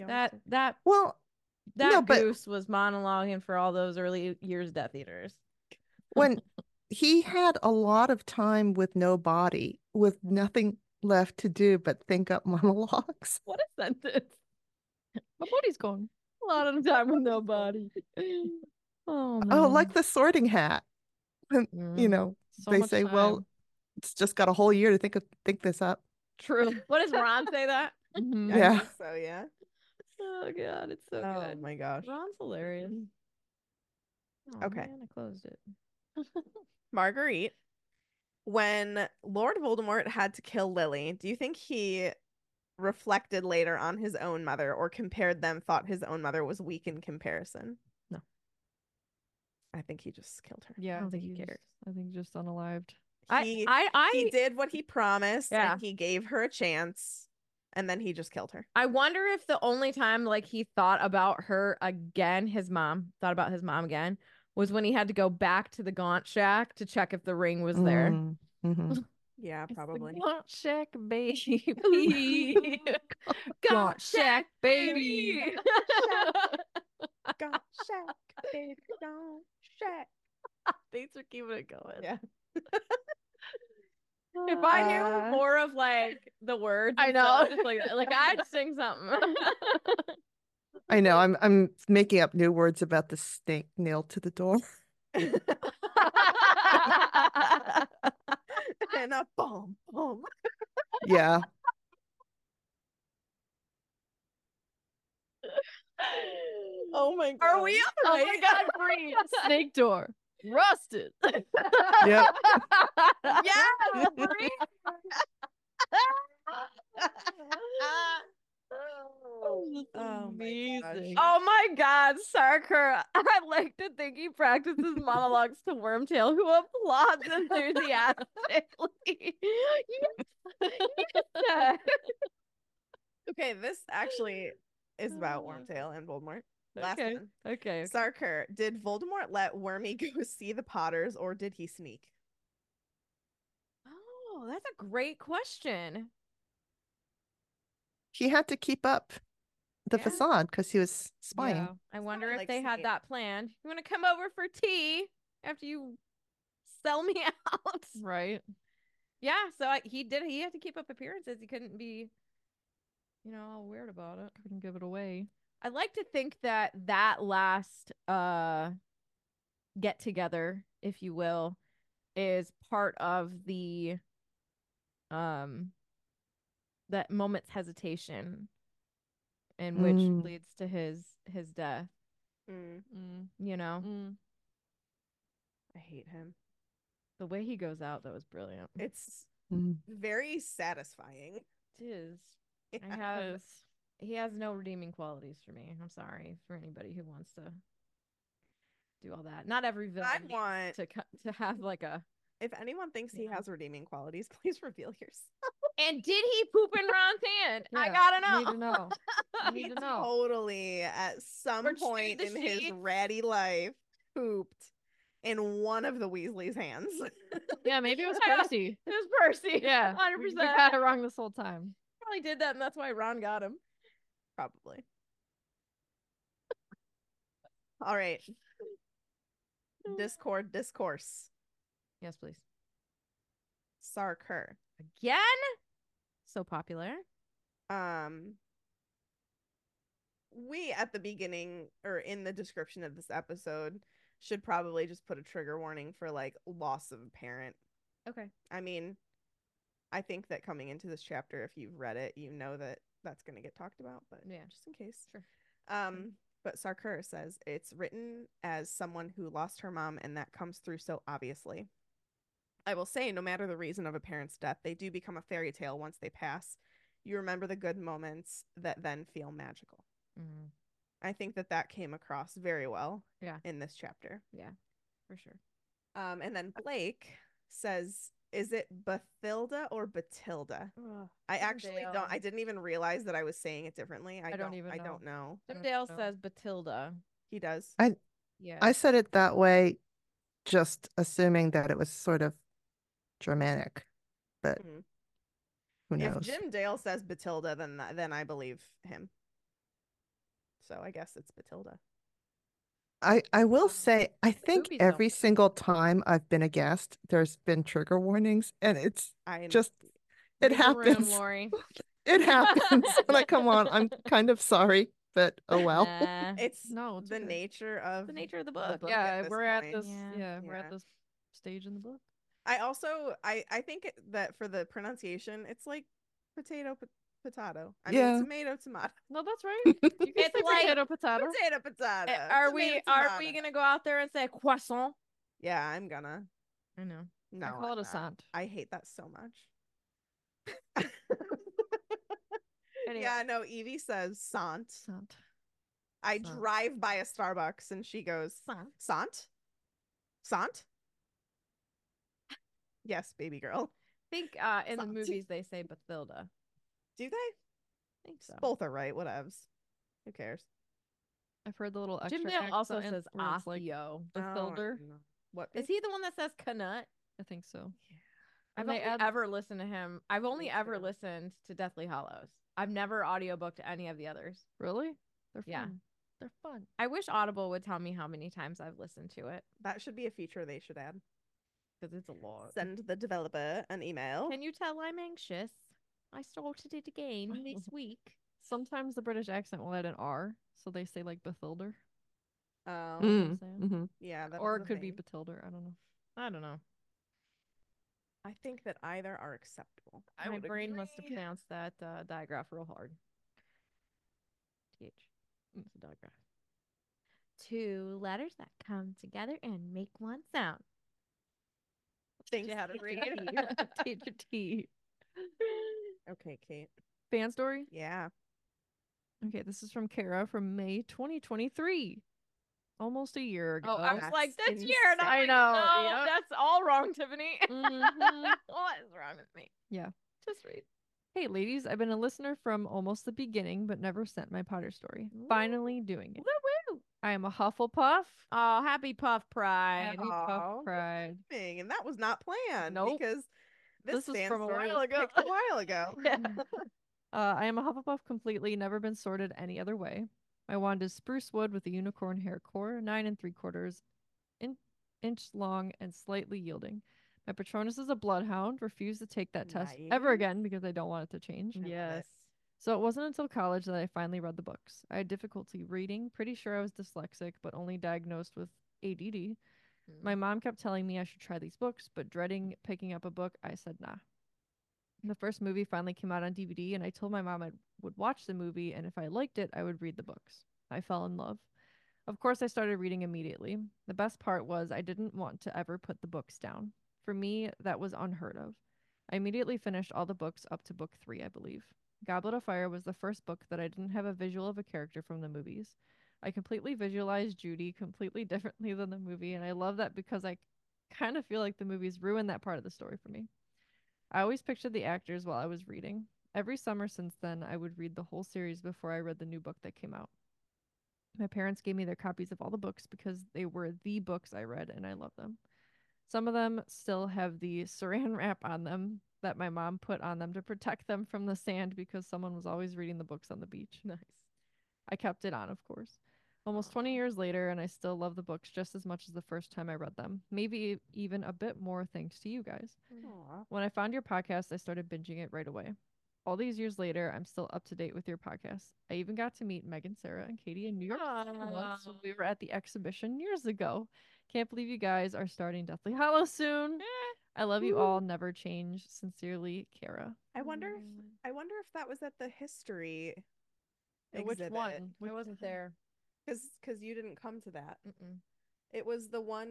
Goose was monologuing for all those early years Death Eaters. When he had a lot of time with no body, with nothing left to do but think up monologues. What a sentence. My body's gone. A lot of time with no body. Oh, no. Oh, like the Sorting Hat. You know, so they say, time. Well, it's just got a whole year to think this up. True. What does Ron say that? Yeah. I think so, yeah. Oh god, it's so good. Oh my gosh. Ron's hilarious. Oh, okay. Man, I closed it. Marguerite, when Lord Voldemort had to kill Lily, do you think he reflected later on his own mother, or compared them, thought his own mother was weak in comparison? No. I think he just killed her. Yeah, I don't think he cared. I think just unalived. He did what he promised, and he gave her a chance, And then he just killed her. I wonder if the only time like he thought about her again, thought about his mom again, was when he had to go back to the Gaunt Shack to check if the ring was there. Mm-hmm. Yeah, probably. Gaunt Shack, baby. Gaunt Shack, baby. Gaunt Shack, baby. Gaunt Shack. Thanks for keeping it going. Yeah. If I knew more of like the words, I know. just like I'd sing something. I know. I'm making up new words about the snake nailed to the door. And a boom, boom. Yeah. Oh my god. Are we Oh my god, free snake door. Rusted. Yep. Yeah, Brie. Oh my gosh. Oh my God, Sarker. I like to think he practices monologues to Wormtail, who applauds enthusiastically. Yes. Okay, this actually is about Wormtail and Voldemort. Last Okay. one. Okay. Sarker, did Voldemort let Wormy go see the Potters, or did he sneak? Oh, that's a great question. He had to keep up the Yeah. facade because he was spying. Yeah. I wonder probably if like they had Snape. that planned. You want to come over for tea after you sell me out? Right. Yeah, so he had to keep up appearances. He couldn't be, all weird about it. Couldn't give it away. I like to think that last get together, if you will, is part of the that moment's hesitation, and which leads to his death. You know, I hate him. the way he goes out, that was brilliant. It's Mm. very satisfying. It is. Yeah. He has no redeeming qualities for me. I'm sorry for anybody who wants to do all that. Not every villain I needs want to have like a. If anyone thinks he has redeeming qualities, please reveal yourself. And did he poop in Ron's hand? I Yeah, gotta know. Need to know. I need to know. Totally, at some Or point the in his sheets. ratty life, pooped in one of the Weasley's hands. Yeah, maybe it was Yeah. Percy. It was Percy. Yeah, 100%. we got it wrong this whole time. Probably did that, and that's why Ron got him. Probably. All right. Discourse. Yes, please. Sarker. Again? So popular. We at the beginning or in the description of this episode should probably just put a trigger warning for like loss of a parent. Okay. I mean, I think that coming into this chapter, if you've read it, you know that that's going to get talked about, but Yeah. just in case. Sure. But Sarker says it's written as someone who lost her mom, and that comes through so obviously. I will say, no matter the reason of a parent's death, they do become a fairy tale once they pass. You remember the good moments that then feel magical. Mm-hmm. I think that came across very well in this chapter. Yeah, for sure. And then Blake says, is it Bathilda or Batilda? I actually don't. I didn't even realize that I was saying it differently. I don't know. Dale says Batilda. He does. I said it that way, just assuming that it was sort of Germanic, but who knows? If Jim Dale says Batilda, then I believe him. So I guess it's Batilda. I will say, I think every single time I've been a guest, there's been trigger warnings, and it happens. Lori. It happens. When I come on, I'm kind of sorry, but oh well. It's the nature of the book. Yeah, we're at this. Yeah, we're at this stage in the book. I also I think that for the pronunciation, it's like potato. I mean, tomato. No, that's right. You can say like potato. Potato. Are we gonna go out there and say croissant? Yeah, I'm gonna. I know. No, I call it a sant. I hate that so much. Anyway. Yeah, no, Evie says sant. I drive by a Starbucks and she goes, Sant? Yes, baby girl. I think in the movies they say Bathilda. Do they? think so. Both are right. Whatevs. Who cares? I've heard the little extra Jim Dale also accent says where it's like Othio. Bathilder. What? Is he the one that says Canut? I think so. I've And they only add- ever listened to him. I've only Me ever too. listened to Deathly Hallows. I've never audiobooked any of the others. Really? They're fun. Yeah. They're fun. I wish Audible would tell me how many times I've listened to it That should be a feature they should add. because it's a lot. Send the developer an email. Can you tell I'm anxious? I started it again this week. Sometimes the British accent will add an R, so they say like Bathilder. Oh, You know what I'm saying? yeah. That Or is it a could be thing. Bathilder. I don't know. I don't know. I think that either are acceptable. My brain must have pronounced that digraph real hard. TH. It's a digraph. Two letters that come together and make one sound. Thanks. You had to read. Teacher T. Okay, Kate. Fan story? Yeah. Okay, this is from Kara from May 2023. Almost a year ago. Oh, I was like, That's this year. And I'm I like, know, no, yeah. that's all wrong, Tiffany. Mhm. What is wrong with me? Yeah. Just read. Hey, ladies, I've been a listener from almost the beginning, but never sent my Potter story. Finally doing it. Woo-woo. I am a Hufflepuff. Oh, happy Puff Pride. Happy Puff Pride. Thing, and that was not planned Nope. because This is fan from a story while was ago. picked a while ago. I am a Hufflepuff completely, never been sorted any other way. My wand is spruce wood with a unicorn hair core, 9 3/4 inch long and slightly yielding. My Patronus is a bloodhound. Refuse to take that test ever Nice. again because I don't want it to change. Yes. So it wasn't until college that I finally read the books. I had difficulty reading, pretty sure I was dyslexic, but only diagnosed with ADD. My mom kept telling me I should try these books, but dreading picking up a book, I said nah. The first movie finally came out on DVD, and I told my mom I would watch the movie, and if I liked it, I would read the books. I fell in love. Of course, I started reading immediately. The best part was I didn't want to ever put the books down. For me, that was unheard of. I immediately finished all the books up to book 3, I believe. Goblet of Fire was the first book that I didn't have a visual of a character from the movies. I completely visualized Judy completely differently than the movie, and I love that because I kind of feel like the movies ruined that part of the story for me. I always pictured the actors while I was reading. Every summer since then, I would read the whole series before I read the new book that came out. My parents gave me their copies of all the books because they were the books I read, and I love them. Some of them still have the saran wrap on them that my mom put on them to protect them from the sand because someone was always reading the books on the beach. Nice. I kept it on, of course. Almost 20 years later, and I still love the books just as much as the first time I read them. Maybe even a bit more thanks to you guys. Aw. When I found your podcast, I started binging it right away. All these years later, I'm still up to date with your podcast. I even got to meet Megan, Sarah, and Katie in New York once when we were at the exhibition years ago. Can't believe you guys are starting Deathly Hallows soon. I love you all. Never change. Sincerely, Kara. I wonder if that was at the history Which exhibit. one? I wasn't there. Because you didn't come to that. Mm-mm. It was the one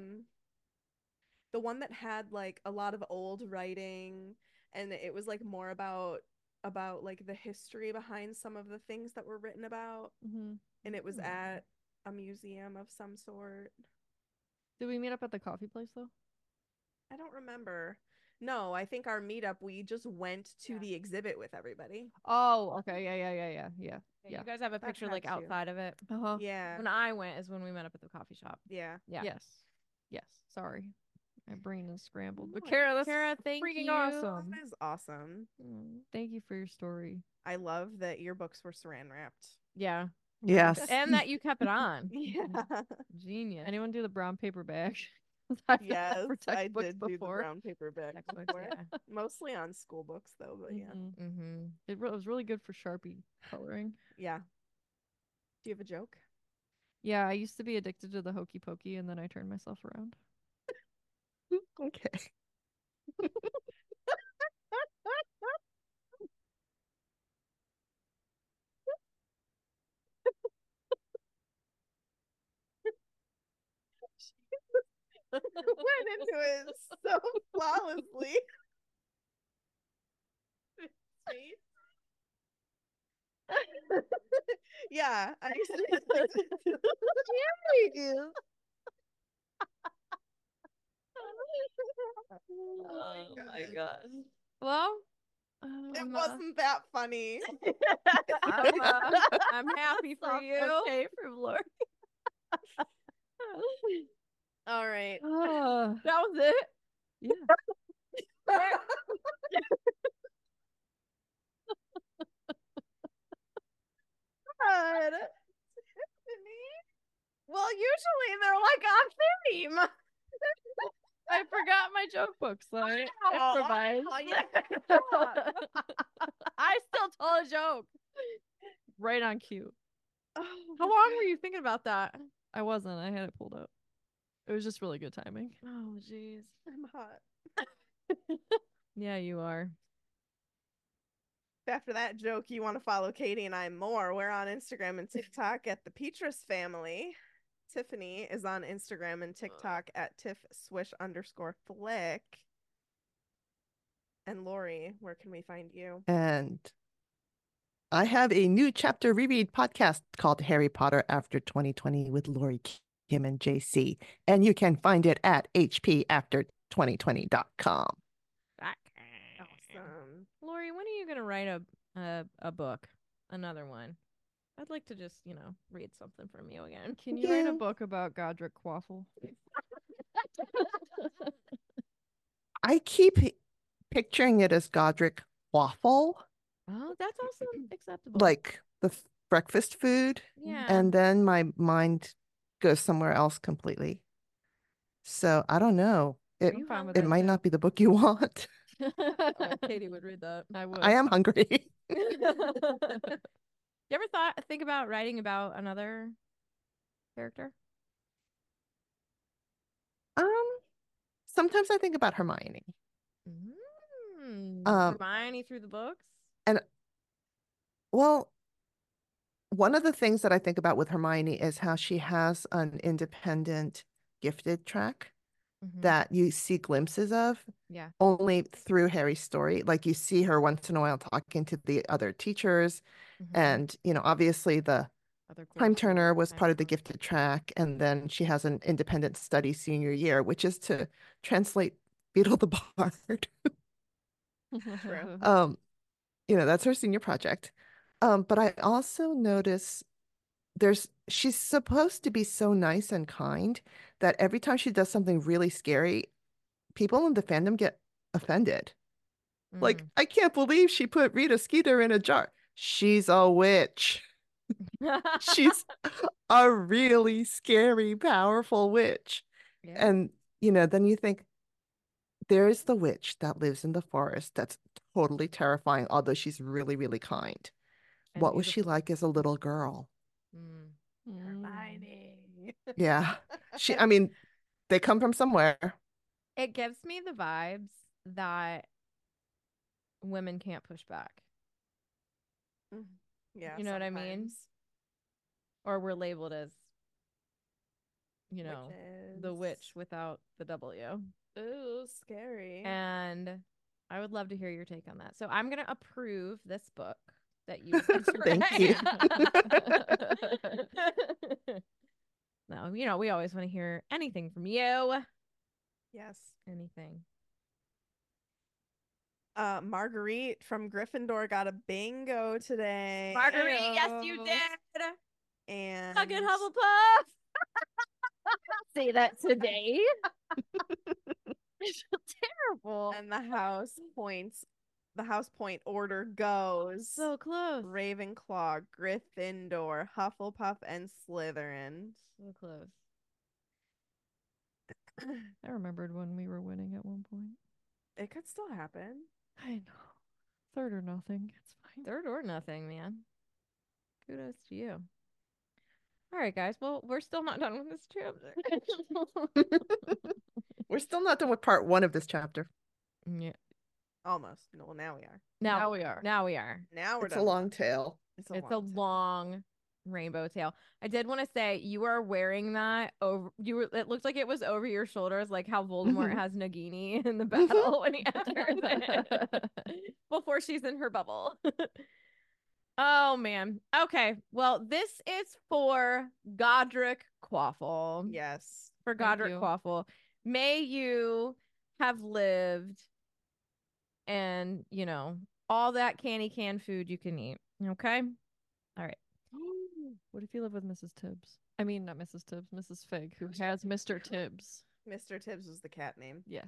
that had like a lot of old writing, and it was like more about like the history behind some of the things that were written about, Mm-hmm. and it was at a museum of some sort. Did we meet up at the coffee place though? I don't remember. No, I think our meetup, we just went to the exhibit with everybody. Oh, okay. Yeah. Yeah. Yeah. You guys have a That picture had like to. outside of it. Uh-huh. Yeah. When I went is when we met up at the coffee shop. Yeah. Yeah. Yes. Sorry. My brain is scrambled. But No, Kara, that's Kara, thank freaking you. awesome. That is awesome. Thank you for your story. I love that your books were saran wrapped. Yeah. Yes. And that you kept it on. Yeah. Genius. Anyone do the brown paper bag? I've done that Yes, for I textbooks did do the before. brown paper bag Textbooks, before. yeah. Mostly on school books though, but yeah. Mhm. Mm-hmm. It was really good for Sharpie coloring. Yeah. Do you have a joke? Yeah, I used to be addicted to the hokey pokey, and then I turned myself around. Okay. Went into it so flawlessly. Yeah, I used to be addicted to Oh my god. Well, It wasn't that funny. I'm happy for you. Okay, from Lori. All right. That was it. Yeah. God. Well, usually they're like on theme. I forgot my joke book, so I improvised. I still told a joke. Right on cue. How long were you thinking about that? I wasn't. I had it pulled up. It was just really good timing. Oh, jeez. I'm hot. Yeah, you are. After that joke, you want to follow Katie and I more. We're on Instagram and TikTok at the Petrus Family. Tiffany is on Instagram and TikTok at tiffswish_flick. And Lori, where can we find you? And I have a new chapter reread podcast called Harry Potter After 2020 with Lori Kim and JC. And you can find it at hpafter2020.com. Awesome. Lori, when are you going to write a book? Another one? I'd like to just, read something from you again. Can you write a book about Godric Quaffle? I keep picturing it as Godric Waffle, Oh, that's also acceptable. like the breakfast food. Yeah. And then my mind goes somewhere else completely. So I don't know. It fine with it that might too. not be the book you want. Katie would read that. I would. I am hungry. You ever think about writing about another character? Sometimes I think about Hermione. Hermione through the books? And well, one of the things that I think about with Hermione is how she has an independent gifted track that you see glimpses of only through Harry's story. Like you see her once in a while talking to the other teachers. And, obviously the Time Turner was part of the gifted track. And then she has an independent study senior year, which is to translate Beetle the Bard. True. That's her senior project. But I also notice she's supposed to be so nice and kind that every time she does something really scary, people in the fandom get offended. Like, I can't believe she put Rita Skeeter in a jar. She's a witch. She's a really scary, powerful witch. Yeah. And, then you think, there's the witch that lives in the forest that's totally terrifying, although she's really, really kind. And what was she like as a little girl? Hermione. Yeah. They come from somewhere. It gives me the vibes that women can't push back. Yeah. You know what I mean? Or we're labeled as, the witch without the W. Ooh, scary. And I would love to hear your take on that. So I'm going to approve this book that you Thank you. No, we always want to hear anything from you. Yes. Anything. Marguerite from Gryffindor got a bingo today. Marguerite, yes, you did. And Fucking Hufflepuff. Say that today. Terrible. And the house point order goes So close. Ravenclaw, Gryffindor, Hufflepuff, and Slytherin. So close. I remembered when we were winning at one point. It could still happen. I know. Third or nothing. It's fine. Third or nothing, man. Kudos to you. All right, guys. Well, we're still not done with this chapter. We're still not done with part 1 of this chapter. Yeah. Almost. No, well, now we are. Now we are. Now we are. Now we're It's done. a long tail. It's a long rainbow tail. I did want to say you are wearing that over. It looked like it was over your shoulders, like how Voldemort has Nagini in the battle when he enters it before she's in her bubble. Oh man. Okay. Well, this is for Godric Quaffle. Yes. For Godric Quaffle. May you have lived and, you know, all that canned food you can eat. Okay? All right. What if you live with Mrs. Tibbs? I mean, not Mrs. Tibbs, Mrs. Fig, who has Mr. Tibbs. Mr. Tibbs was the cat name. Yeah.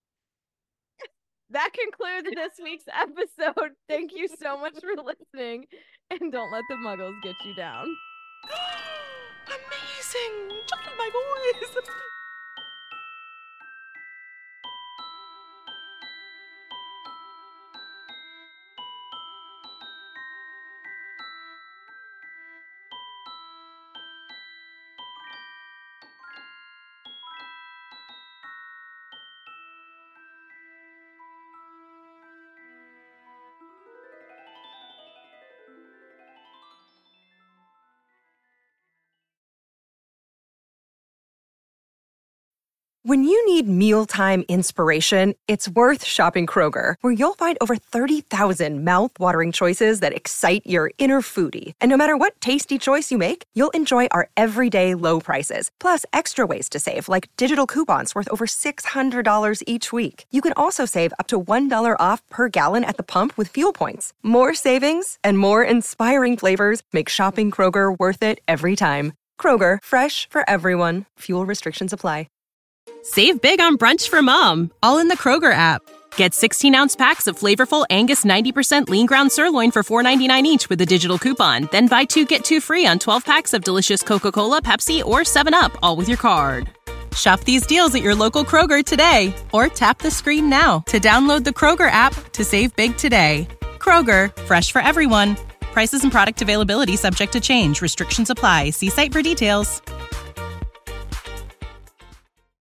That concludes this week's episode. Thank you so much for listening. And don't let the muggles get you down. Amazing! Just my voice! When you need mealtime inspiration, it's worth shopping Kroger, where you'll find over 30,000 mouth-watering choices that excite your inner foodie. And no matter what tasty choice you make, you'll enjoy our everyday low prices, plus extra ways to save, like digital coupons worth over $600 each week. You can also save up to $1 off per gallon at the pump with fuel points. More savings and more inspiring flavors make shopping Kroger worth it every time. Kroger, fresh for everyone. Fuel restrictions apply. Save big on brunch for mom, all in the Kroger app. Get 16-ounce packs of flavorful Angus 90% lean ground sirloin for $4.99 each with a digital coupon. Then buy 2, get 2 free on 12 packs of delicious Coca-Cola, Pepsi, or 7-Up, all with your card. Shop these deals at your local Kroger today, or tap the screen now to download the Kroger app to save big today. Kroger, fresh for everyone. Prices and product availability subject to change. Restrictions apply. See site for details.